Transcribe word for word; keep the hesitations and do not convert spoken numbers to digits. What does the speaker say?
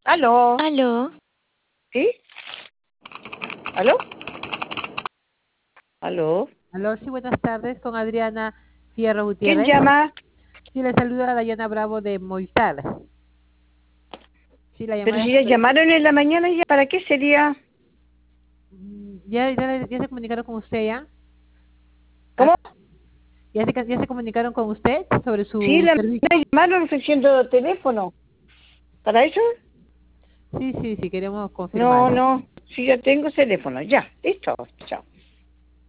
¿Aló? ¿Aló? ¿Sí? ¿Aló? ¿Aló? Aló, sí, buenas tardes, con Adriana Fierro ¿Quién Gutiérrez. llama? Sí, le saluda a Dayana Bravo de Movistar. Sí, la Pero llamada si es ya referente- llamaron en la mañana, ¿ya para qué sería? Mm, ¿Ya, ya, ya se comunicaron con usted ya? Ah, ¿Cómo? ¿Ya se, ya se comunicaron con usted sobre Sí, su la servicio? mañana llamaron ofreciendo teléfono. ¿Para eso? Sí, sí, sí, queremos No, confirmar. no. Sí, ya tengo teléfono. Ya, listo. Chao.